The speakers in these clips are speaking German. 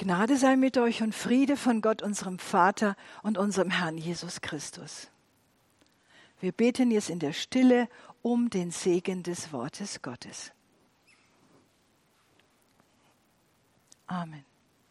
Gnade sei mit euch und Friede von Gott, unserem Vater und unserem Herrn Jesus Christus. Wir beten jetzt in der Stille um den Segen des Wortes Gottes. Amen.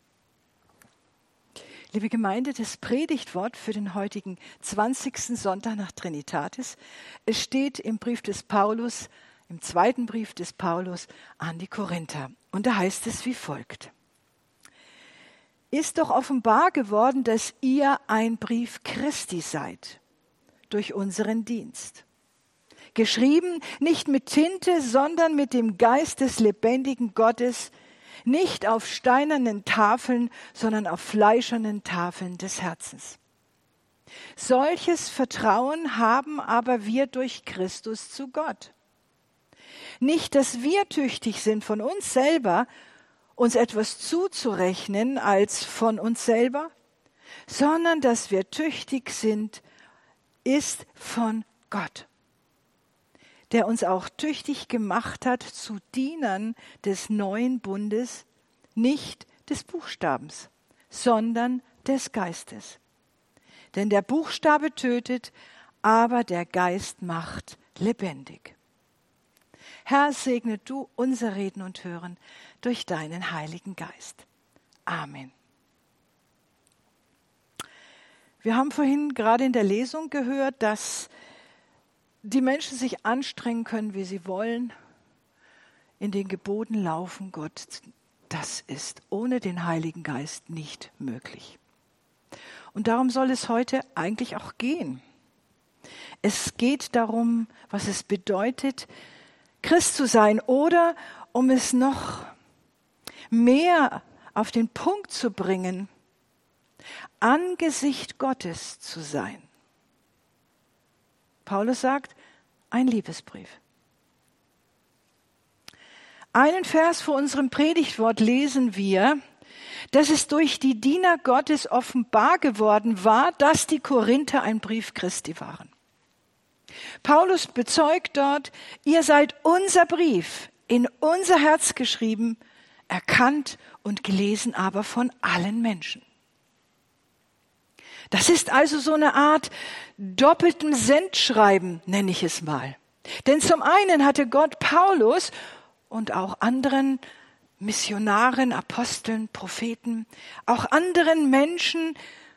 Liebe Gemeinde, das Predigtwort für den heutigen 20. Sonntag nach Trinitatis, es steht im Brief des Paulus, im zweiten Brief des Paulus an die Korinther. Und da heißt es wie folgt. Ist doch offenbar geworden, dass ihr ein Brief Christi seid, durch unseren Dienst. Geschrieben nicht mit Tinte, sondern mit dem Geist des lebendigen Gottes, nicht auf steinernen Tafeln, sondern auf fleischernen Tafeln des Herzens. Solches Vertrauen haben aber wir durch Christus zu Gott. Nicht, dass wir tüchtig sind von uns selber, uns etwas zuzurechnen als von uns selber, sondern dass wir tüchtig sind, ist von Gott, der uns auch tüchtig gemacht hat zu Dienern des neuen Bundes, nicht des Buchstabens, sondern des Geistes. Denn der Buchstabe tötet, aber der Geist macht lebendig. Herr, segne du unser Reden und Hören durch deinen Heiligen Geist. Amen. Wir haben vorhin gerade in der Lesung gehört, dass die Menschen sich anstrengen können, wie sie wollen, in den Geboten laufen Gott. Das ist ohne den Heiligen Geist nicht möglich. Und darum soll es heute eigentlich auch gehen. Es geht darum, was es bedeutet, Christ zu sein, oder um es noch mehr auf den Punkt zu bringen, Angesicht Gottes zu sein. Paulus sagt, ein Liebesbrief. Einen Vers vor unserem Predigtwort lesen wir, dass es durch die Diener Gottes offenbar geworden war, dass die Korinther ein Brief Christi waren. Paulus bezeugt dort, ihr seid unser Brief, in unser Herz geschrieben, erkannt und gelesen aber von allen Menschen. Das ist also so eine Art doppeltem Sendschreiben, nenne ich es mal. Denn zum einen hatte Gott Paulus und auch anderen Missionaren, Aposteln, Propheten, auch anderen Menschen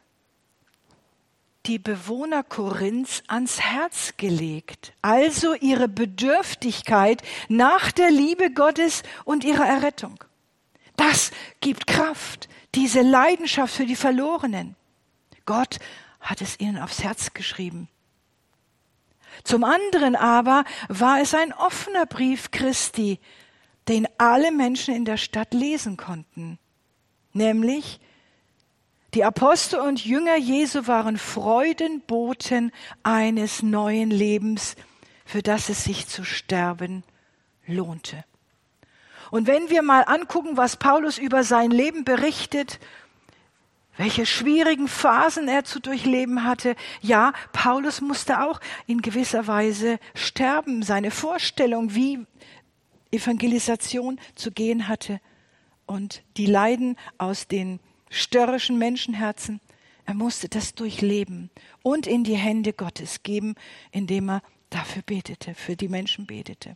die Bewohner Korinths ans Herz gelegt, also ihre Bedürftigkeit nach der Liebe Gottes und ihrer Errettung. Das gibt Kraft, diese Leidenschaft für die Verlorenen. Gott hat es ihnen aufs Herz geschrieben. Zum anderen aber war es ein offener Brief Christi, den alle Menschen in der Stadt lesen konnten, nämlich die Apostel und Jünger Jesu waren Freudenboten eines neuen Lebens, für das es sich zu sterben lohnte. Und wenn wir mal angucken, was Paulus über sein Leben berichtet, welche schwierigen Phasen er zu durchleben hatte, ja, Paulus musste auch in gewisser Weise sterben. Seine Vorstellung, wie Evangelisation zu gehen hatte und die Leiden aus den störrischen Menschenherzen, er musste das durchleben und in die Hände Gottes geben, indem er dafür betete, für die Menschen betete.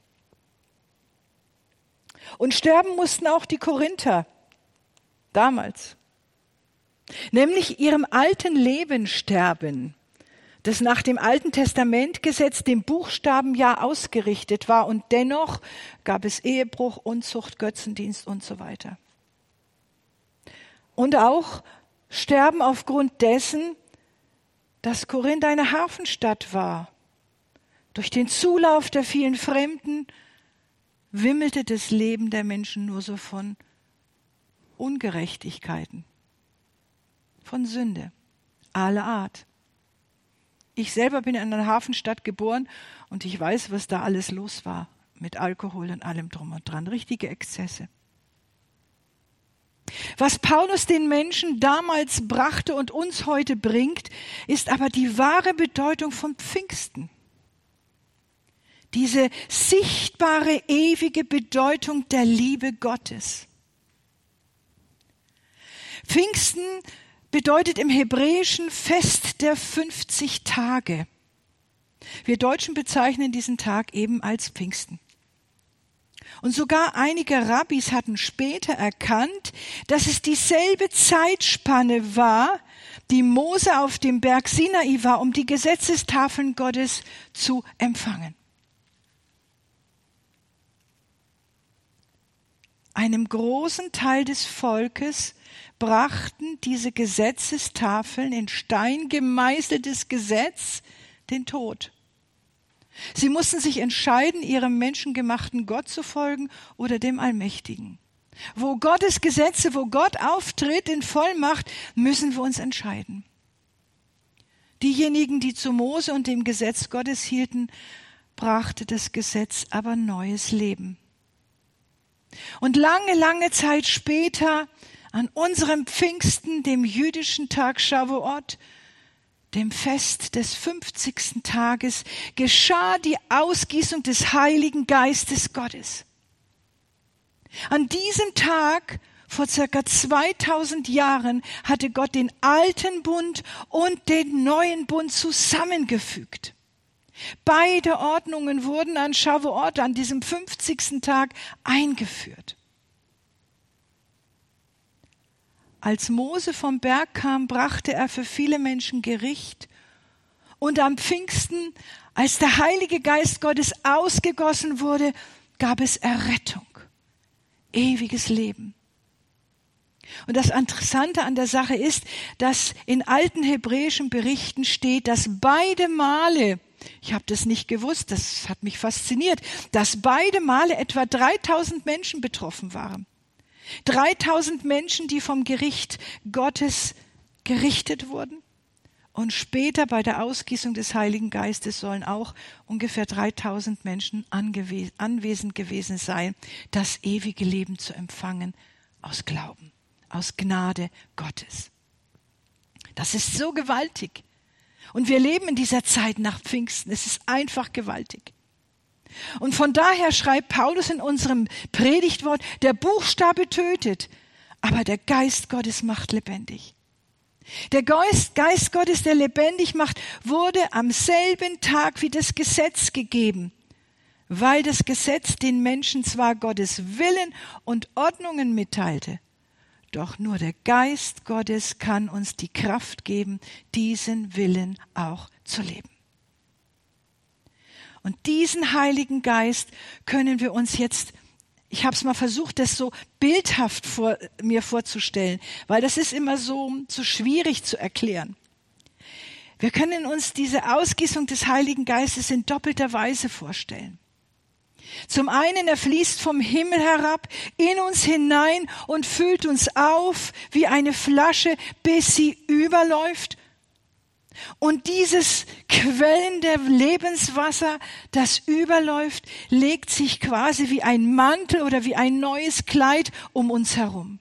Und sterben mussten auch die Korinther damals, nämlich ihrem alten Leben sterben, das nach dem Alten Testamentgesetz dem Buchstaben ja ausgerichtet war, und dennoch gab es Ehebruch, Unzucht, Götzendienst und so weiter. Und auch sterben aufgrund dessen, dass Korinth eine Hafenstadt war. Durch den Zulauf der vielen Fremden wimmelte das Leben der Menschen nur so von Ungerechtigkeiten, von Sünde, aller Art. Ich selber bin in einer Hafenstadt geboren und ich weiß, was da alles los war mit Alkohol und allem drum und dran, richtige Exzesse. Was Paulus den Menschen damals brachte und uns heute bringt, ist aber die wahre Bedeutung von Pfingsten. Diese sichtbare, ewige Bedeutung der Liebe Gottes. Pfingsten bedeutet im Hebräischen Fest der 50 Tage. Wir Deutschen bezeichnen diesen Tag eben als Pfingsten. Und sogar einige Rabbis hatten später erkannt, dass es dieselbe Zeitspanne war, die Mose auf dem Berg Sinai war, um die Gesetzestafeln Gottes zu empfangen. Einem großen Teil des Volkes brachten diese Gesetzestafeln, in Stein gemeißeltes Gesetz, den Tod. Sie mussten sich entscheiden, ihrem menschengemachten Gott zu folgen oder dem Allmächtigen. Wo Gottes Gesetze, wo Gott auftritt in Vollmacht, müssen wir uns entscheiden. Diejenigen, die zu Mose und dem Gesetz Gottes hielten, brachte das Gesetz aber neues Leben. Und lange, lange Zeit später, an unserem Pfingsten, dem jüdischen Tag Shavuot, dem Fest des 50. Tages, geschah die Ausgießung des Heiligen Geistes Gottes. An diesem Tag, vor circa 2000 Jahren, hatte Gott den alten Bund und den neuen Bund zusammengefügt. Beide Ordnungen wurden an Shavuot, an diesem 50. Tag, eingeführt. Als Mose vom Berg kam, brachte er für viele Menschen Gericht. Und am Pfingsten, als der Heilige Geist Gottes ausgegossen wurde, gab es Errettung, ewiges Leben. Und das Interessante an der Sache ist, dass in alten hebräischen Berichten steht, dass beide Male, ich habe das nicht gewusst, das hat mich fasziniert, dass beide Male etwa 3000 Menschen betroffen waren. 3000 Menschen, die vom Gericht Gottes gerichtet wurden. Und später bei der Ausgießung des Heiligen Geistes sollen auch ungefähr 3000 Menschen anwesend gewesen sein, das ewige Leben zu empfangen aus Glauben, aus Gnade Gottes. Das ist so gewaltig. Und wir leben in dieser Zeit nach Pfingsten. Es ist einfach gewaltig. Und von daher schreibt Paulus in unserem Predigtwort, der Buchstabe tötet, aber der Geist Gottes macht lebendig. Der Geist Gottes, der lebendig macht, wurde am selben Tag wie das Gesetz gegeben, weil das Gesetz den Menschen zwar Gottes Willen und Ordnungen mitteilte, doch nur der Geist Gottes kann uns die Kraft geben, diesen Willen auch zu leben. Und diesen Heiligen Geist können wir uns jetzt, ich habe es mal versucht, das so bildhaft mir vorzustellen, weil das ist immer so schwierig zu erklären. Wir können uns diese Ausgießung des Heiligen Geistes in doppelter Weise vorstellen. Zum einen, er fließt vom Himmel herab in uns hinein und füllt uns auf wie eine Flasche, bis sie überläuft. Und dieses quellende Lebenswasser, das überläuft, legt sich quasi wie ein Mantel oder wie ein neues Kleid um uns herum.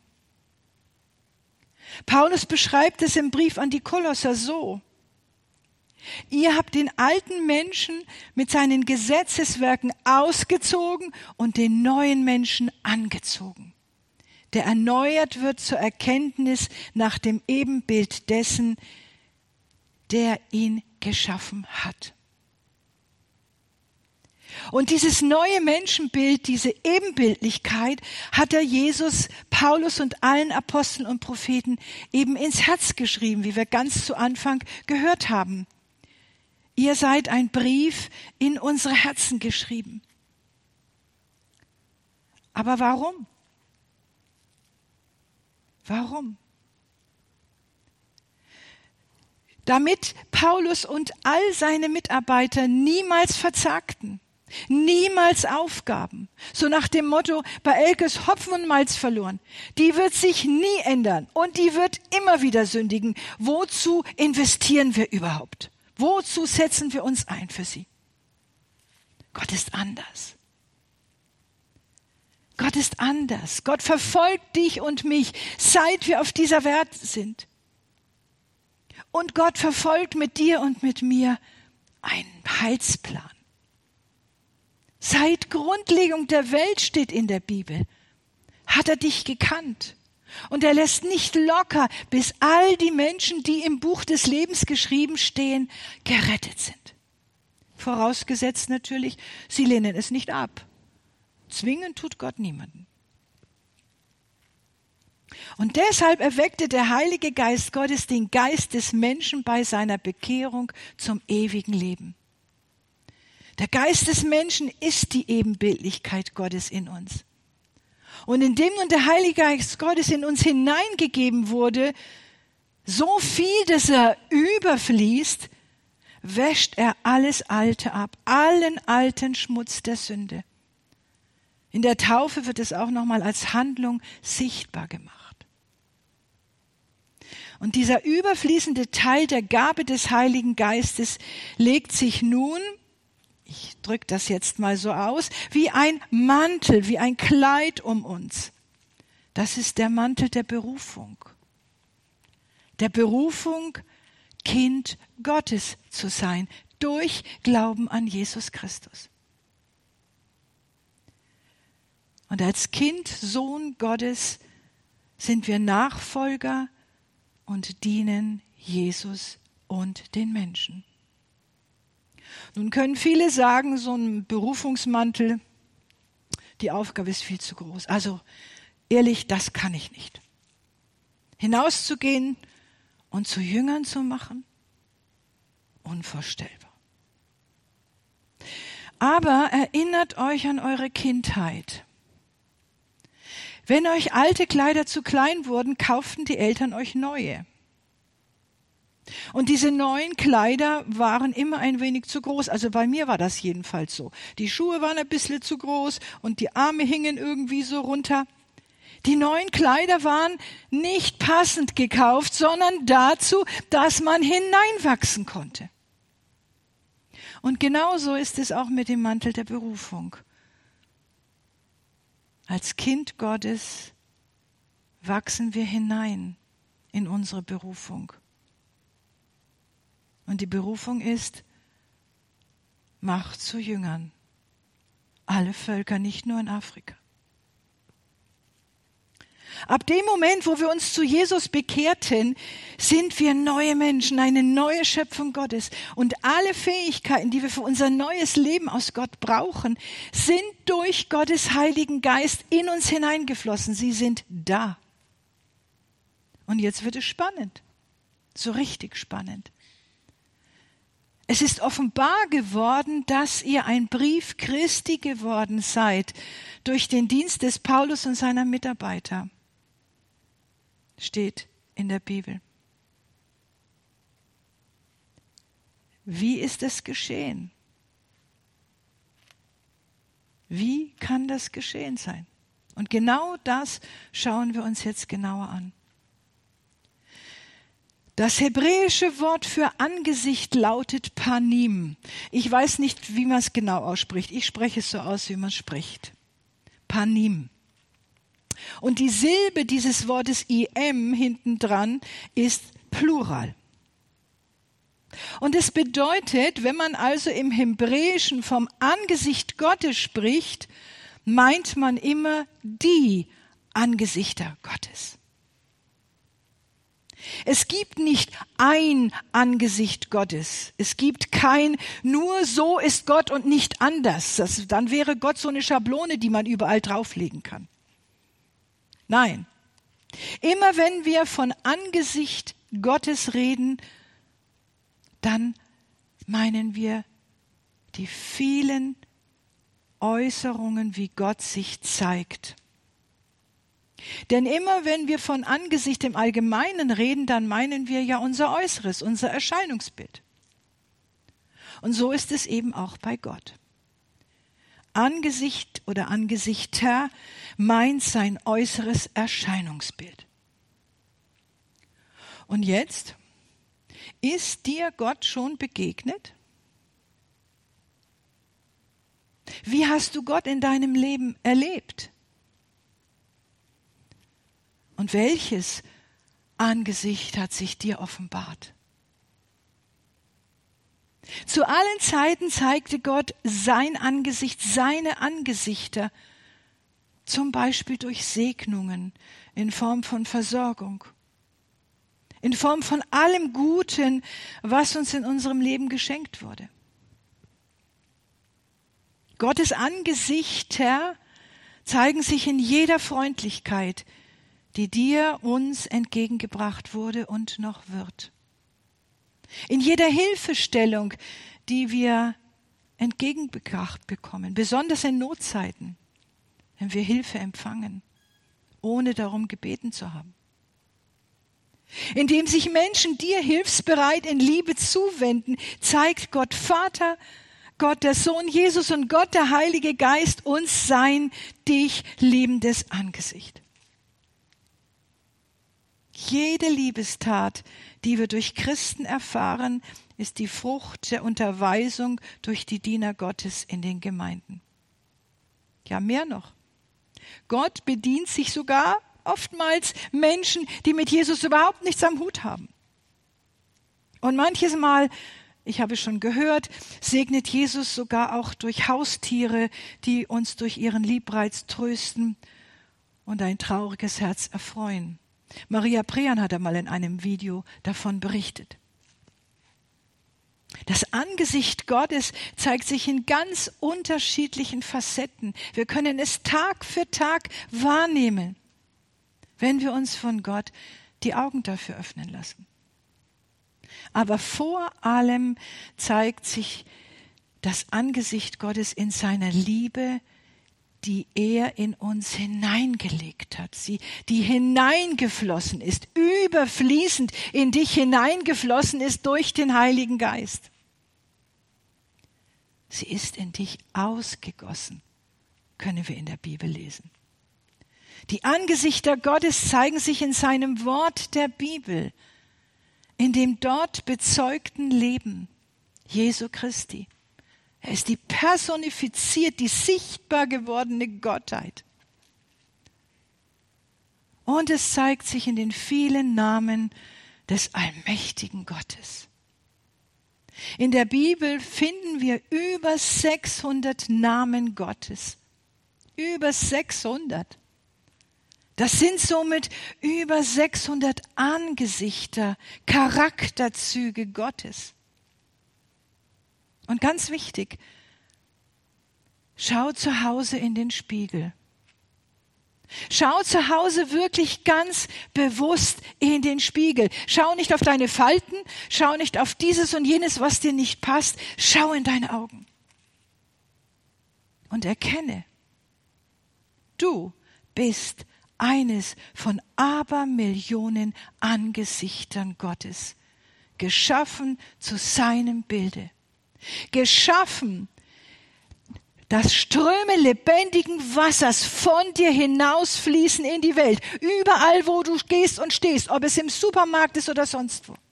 Paulus beschreibt es im Brief an die Kolosser so: Ihr habt den alten Menschen mit seinen Gesetzeswerken ausgezogen und den neuen Menschen angezogen, der erneuert wird zur Erkenntnis nach dem Ebenbild dessen, der ihn geschaffen hat. Und dieses neue Menschenbild, diese Ebenbildlichkeit, hat er Jesus, Paulus und allen Aposteln und Propheten eben ins Herz geschrieben, wie wir ganz zu Anfang gehört haben. Ihr seid ein Brief in unsere Herzen geschrieben. Aber warum? Warum? Damit Paulus und all seine Mitarbeiter niemals verzagten, niemals aufgaben. So nach dem Motto, bei Elke ist Hopfen und Malz verloren. Die wird sich nie ändern und die wird immer wieder sündigen. Wozu investieren wir überhaupt? Wozu setzen wir uns ein für sie? Gott ist anders. Gott ist anders. Gott verfolgt dich und mich, seit wir auf dieser Welt sind. Und Gott verfolgt mit dir und mit mir einen Heilsplan. Seit Grundlegung der Welt steht in der Bibel, hat er dich gekannt. Und er lässt nicht locker, bis all die Menschen, die im Buch des Lebens geschrieben stehen, gerettet sind. Vorausgesetzt natürlich, sie lehnen es nicht ab. Zwingen tut Gott niemanden. Und deshalb erweckte der Heilige Geist Gottes den Geist des Menschen bei seiner Bekehrung zum ewigen Leben. Der Geist des Menschen ist die Ebenbildlichkeit Gottes in uns. Und indem nun der Heilige Geist Gottes in uns hineingegeben wurde, so viel, dass er überfließt, wäscht er alles Alte ab, allen alten Schmutz der Sünde. In der Taufe wird es auch nochmal als Handlung sichtbar gemacht. Und dieser überfließende Teil der Gabe des Heiligen Geistes legt sich nun, ich drücke das jetzt mal so aus, wie ein Mantel, wie ein Kleid um uns. Das ist der Mantel der Berufung. Der Berufung, Kind Gottes zu sein, durch Glauben an Jesus Christus. Und als Kind, Sohn Gottes sind wir Nachfolger und dienen Jesus und den Menschen. Nun können viele sagen, so ein Berufungsmantel, die Aufgabe ist viel zu groß. Also ehrlich, das kann ich nicht. Hinauszugehen und zu Jüngern zu machen, unvorstellbar. Aber erinnert euch an eure Kindheit. Wenn euch alte Kleider zu klein wurden, kauften die Eltern euch neue. Und diese neuen Kleider waren immer ein wenig zu groß. Also bei mir war das jedenfalls so. Die Schuhe waren ein bisschen zu groß und die Arme hingen irgendwie so runter. Die neuen Kleider waren nicht passend gekauft, sondern dazu, dass man hineinwachsen konnte. Und genauso ist es auch mit dem Mantel der Berufung. Als Kind Gottes wachsen wir hinein in unsere Berufung. Und die Berufung ist, macht zu Jüngern. Alle Völker, nicht nur in Afrika. Ab dem Moment, wo wir uns zu Jesus bekehrten, sind wir neue Menschen, eine neue Schöpfung Gottes. Und alle Fähigkeiten, die wir für unser neues Leben aus Gott brauchen, sind durch Gottes Heiligen Geist in uns hineingeflossen. Sie sind da. Und jetzt wird es spannend, so richtig spannend. Es ist offenbar geworden, dass ihr ein Brief Christi geworden seid durch den Dienst des Paulus und seiner Mitarbeiter. Steht in der Bibel. Wie ist es geschehen? Wie kann das geschehen sein? Und genau das schauen wir uns jetzt genauer an. Das hebräische Wort für Angesicht lautet Panim. Ich weiß nicht, wie man es genau ausspricht. Ich spreche es so aus, wie man es spricht. Panim. Und die Silbe dieses Wortes im hinten dran ist Plural. Und es bedeutet, wenn man also im Hebräischen vom Angesicht Gottes spricht, meint man immer die Angesichter Gottes. Es gibt nicht ein Angesicht Gottes. Es gibt kein, nur so ist Gott und nicht anders. Dann wäre Gott so eine Schablone, die man überall drauflegen kann. Nein. Immer wenn wir von Angesicht Gottes reden, dann meinen wir die vielen Äußerungen, wie Gott sich zeigt. Denn immer wenn wir von Angesicht im Allgemeinen reden, dann meinen wir ja unser Äußeres, unser Erscheinungsbild. Und so ist es eben auch bei Gott. Angesicht oder Angesichter meint sein äußeres Erscheinungsbild. Und jetzt, ist dir Gott schon begegnet? Wie hast du Gott in deinem Leben erlebt? Und welches Angesicht hat sich dir offenbart? Zu allen Zeiten zeigte Gott sein Angesicht, seine Angesichter Zum Beispiel durch Segnungen in Form von Versorgung, in Form von allem Guten, was uns in unserem Leben geschenkt wurde. Gottes Angesichter zeigen sich in jeder Freundlichkeit, die dir, uns entgegengebracht wurde und noch wird. In jeder Hilfestellung, die wir entgegengebracht bekommen, besonders in Notzeiten, wenn wir Hilfe empfangen, ohne darum gebeten zu haben. Indem sich Menschen dir hilfsbereit in Liebe zuwenden, zeigt Gott Vater, Gott der Sohn Jesus und Gott der Heilige Geist uns sein dich liebendes Angesicht. Jede Liebestat, die wir durch Christen erfahren, ist die Frucht der Unterweisung durch die Diener Gottes in den Gemeinden. Ja, mehr noch. Gott bedient sich sogar oftmals Menschen, die mit Jesus überhaupt nichts am Hut haben. Und manches Mal, ich habe schon gehört, segnet Jesus sogar auch durch Haustiere, die uns durch ihren Liebreiz trösten und ein trauriges Herz erfreuen. Maria Prean hat einmal in einem Video davon berichtet. Das Angesicht Gottes zeigt sich in ganz unterschiedlichen Facetten. Wir können es Tag für Tag wahrnehmen, wenn wir uns von Gott die Augen dafür öffnen lassen. Aber vor allem zeigt sich das Angesicht Gottes in seiner Liebe, die er in uns hineingelegt hat, die hineingeflossen ist, überfließend in dich hineingeflossen ist durch den Heiligen Geist. Sie ist in dich ausgegossen, können wir in der Bibel lesen. Die Angesichter Gottes zeigen sich in seinem Wort der Bibel, in dem dort bezeugten Leben Jesu Christi. Er ist die personifiziert, die sichtbar gewordene Gottheit. Und es zeigt sich in den vielen Namen des allmächtigen Gottes. In der Bibel finden wir über 600 Namen Gottes. Über 600. Das sind somit über 600 Angesichter, Charakterzüge Gottes. Und ganz wichtig, schau zu Hause in den Spiegel. Schau zu Hause wirklich ganz bewusst in den Spiegel. Schau nicht auf deine Falten, schau nicht auf dieses und jenes, was dir nicht passt. Schau in deine Augen und erkenne, du bist eines von Abermillionen Angesichtern Gottes, geschaffen zu seinem Bilde. Geschaffen, dass Ströme lebendigen Wassers von dir hinausfließen in die Welt. Überall, wo du gehst und stehst, ob es im Supermarkt ist oder sonst wo.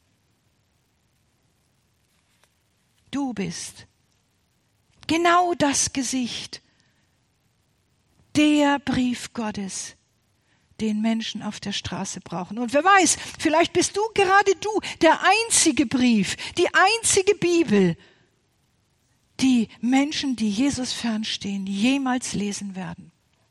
Du bist genau das Gesicht, der Brief Gottes, den Menschen auf der Straße brauchen. Und wer weiß, vielleicht bist gerade du, der einzige Brief, die einzige Bibel, die Menschen, die Jesus fernstehen, jemals lesen werden.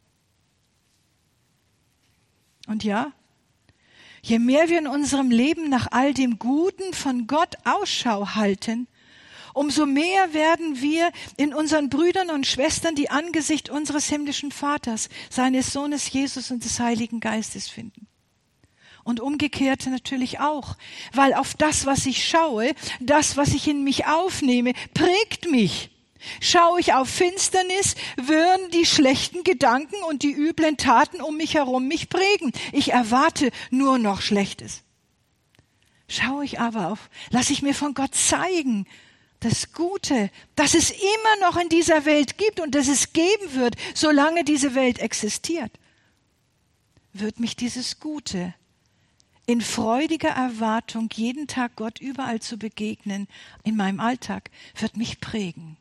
Und ja, je mehr wir in unserem Leben nach all dem Guten von Gott Ausschau halten, umso mehr werden wir in unseren Brüdern und Schwestern die Angesicht unseres himmlischen Vaters, seines Sohnes Jesus und des Heiligen Geistes finden. Und umgekehrt natürlich auch, weil auf das, was ich schaue, das, was ich in mich aufnehme, prägt mich. Schaue ich auf Finsternis, würden die schlechten Gedanken und die üblen Taten um mich herum mich prägen. Ich erwarte nur noch Schlechtes. Schaue ich aber auf, lasse ich mir von Gott zeigen, das Gute, das es immer noch in dieser Welt gibt und das es geben wird, solange diese Welt existiert, wird mich dieses Gute in freudiger Erwartung, jeden Tag Gott überall zu begegnen, in meinem Alltag, wird mich prägen.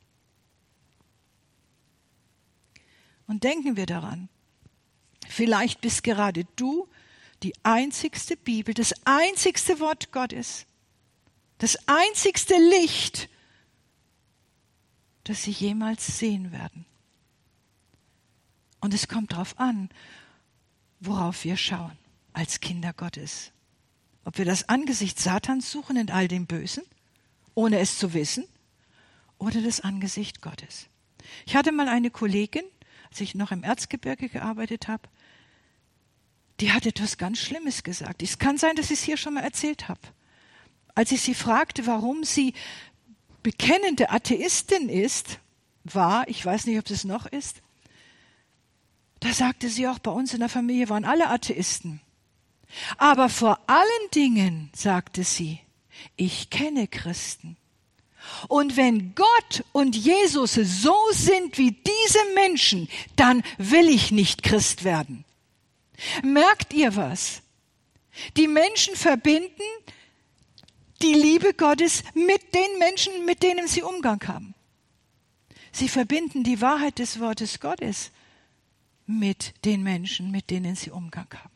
Und denken wir daran, vielleicht bist gerade du die einzigste Bibel, das einzigste Wort Gottes, das einzigste Licht, das sie jemals sehen werden. Und es kommt darauf an, worauf wir schauen als Kinder Gottes. Ob wir das Angesicht Satans suchen in all dem Bösen, ohne es zu wissen, oder das Angesicht Gottes. Ich hatte mal eine Kollegin, als ich noch im Erzgebirge gearbeitet habe, die hat etwas ganz Schlimmes gesagt. Es kann sein, dass ich es hier schon mal erzählt habe. Als ich sie fragte, warum sie bekennende Atheistin war, ich weiß nicht, ob es noch ist, da sagte sie auch, bei uns in der Familie waren alle Atheisten. Aber vor allen Dingen, sagte sie, ich kenne Christen. Und wenn Gott und Jesus so sind wie diese Menschen, dann will ich nicht Christ werden. Merkt ihr was? Die Menschen verbinden die Liebe Gottes mit den Menschen, mit denen sie Umgang haben. Sie verbinden die Wahrheit des Wortes Gottes mit den Menschen, mit denen sie Umgang haben.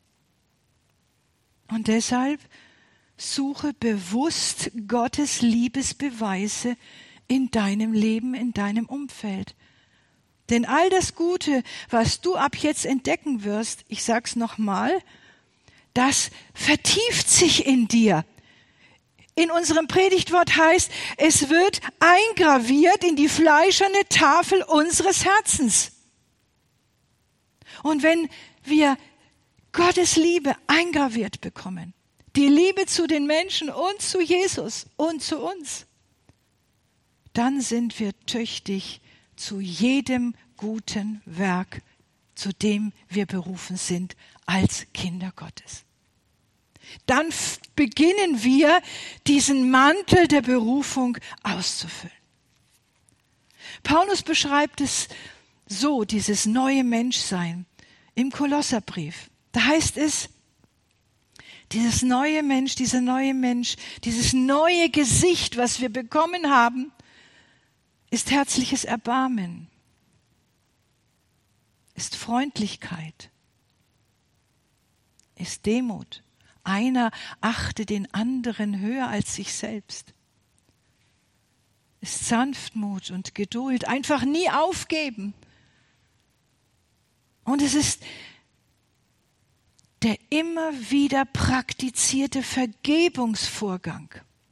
Und deshalb suche bewusst Gottes Liebesbeweise in deinem Leben, in deinem Umfeld. Denn all das Gute, was du ab jetzt entdecken wirst, ich sag's nochmal, das vertieft sich in dir. In unserem Predigtwort heißt, es wird eingraviert in die fleischerne Tafel unseres Herzens. Und wenn wir Gottes Liebe eingraviert bekommen, die Liebe zu den Menschen und zu Jesus und zu uns, dann sind wir tüchtig zu jedem guten Werk, zu dem wir berufen sind als Kinder Gottes. Dann beginnen wir, diesen Mantel der Berufung auszufüllen. Paulus beschreibt es so, dieses neue Menschsein im Kolosserbrief. Da heißt es, dieser neue Mensch, dieses neue Gesicht, was wir bekommen haben, ist herzliches Erbarmen, ist Freundlichkeit, ist Demut. Einer achte den anderen höher als sich selbst. Ist Sanftmut und Geduld, einfach nie aufgeben. Und es ist der immer wieder praktizierte Vergebungsvorgang.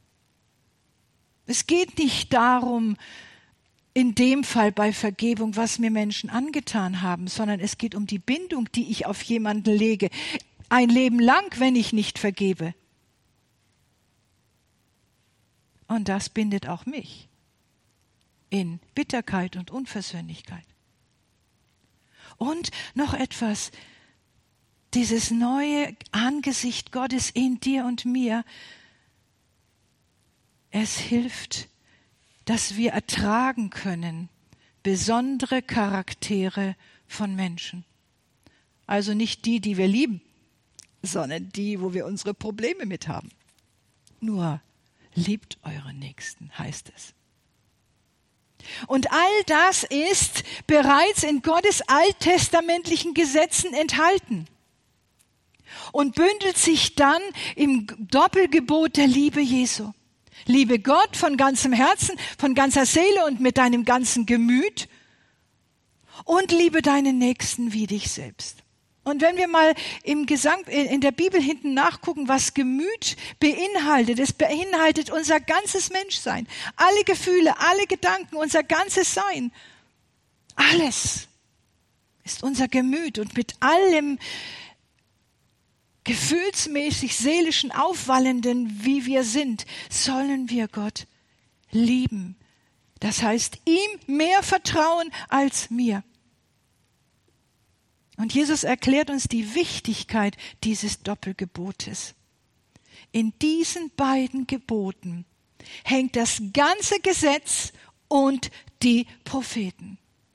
Es geht nicht darum, in dem Fall bei Vergebung, was mir Menschen angetan haben, sondern es geht um die Bindung, die ich auf jemanden lege. Ein Leben lang, wenn ich nicht vergebe. Und das bindet auch mich in Bitterkeit und Unversöhnlichkeit. Und noch etwas, dieses neue Angesicht Gottes in dir und mir, es hilft, dass wir ertragen können besondere Charaktere von Menschen. Also nicht die, die wir lieben, sondern die, wo wir unsere Probleme mit haben. Nur liebt eure Nächsten, heißt es. Und all das ist bereits in Gottes alttestamentlichen Gesetzen enthalten und bündelt sich dann im Doppelgebot der Liebe Jesu. Liebe Gott von ganzem Herzen, von ganzer Seele und mit deinem ganzen Gemüt und liebe deinen Nächsten wie dich selbst. Und wenn wir mal in der Bibel hinten nachgucken, was Gemüt beinhaltet, es beinhaltet unser ganzes Menschsein, alle Gefühle, alle Gedanken, unser ganzes Sein. Alles ist unser Gemüt und mit allem gefühlsmäßig seelischen Aufwallenden, wie wir sind, sollen wir Gott lieben. Das heißt, ihm mehr vertrauen als mir. Und Jesus erklärt uns die Wichtigkeit dieses Doppelgebotes. In diesen beiden Geboten hängt das ganze Gesetz und die Propheten.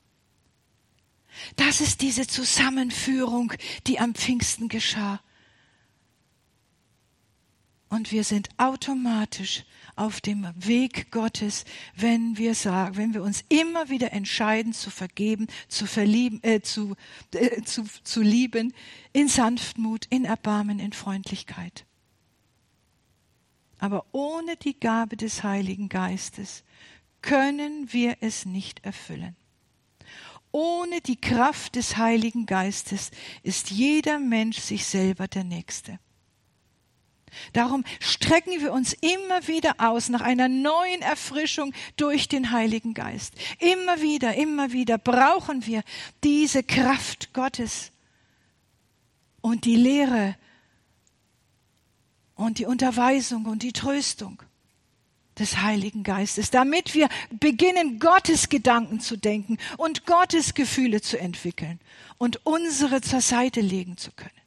Das ist diese Zusammenführung, die am Pfingsten geschah. Und wir sind automatisch auf dem Weg Gottes, wenn wir uns immer wieder entscheiden, zu vergeben, zu lieben, in Sanftmut, in Erbarmen, in Freundlichkeit. Aber ohne die Gabe des Heiligen Geistes können wir es nicht erfüllen. ohne die Kraft des Heiligen Geistes ist jeder Mensch sich selber der Nächste. Darum strecken wir uns immer wieder aus nach einer neuen Erfrischung durch den Heiligen Geist. Immer wieder brauchen wir diese Kraft Gottes und die Lehre und die Unterweisung und die Tröstung des Heiligen Geistes, damit wir beginnen, Gottes Gedanken zu denken und Gottes Gefühle zu entwickeln und unsere zur Seite legen zu können.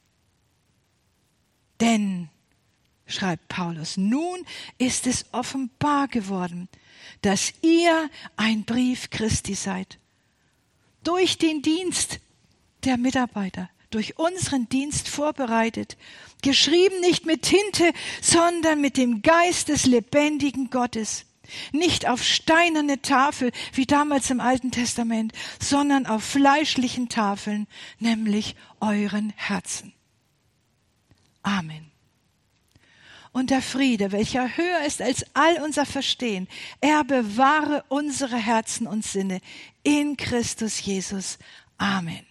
Denn, schreibt Paulus, nun ist es offenbar geworden, dass ihr ein Brief Christi seid. Durch den Dienst der Mitarbeiter, durch unseren Dienst vorbereitet, geschrieben nicht mit Tinte, sondern mit dem Geist des lebendigen Gottes. Nicht auf steinerne Tafel, wie damals im Alten Testament, sondern auf fleischlichen Tafeln, nämlich euren Herzen. Amen. Und der Friede, welcher höher ist als all unser Verstehen, er bewahre unsere Herzen und Sinne in Christus Jesus. Amen.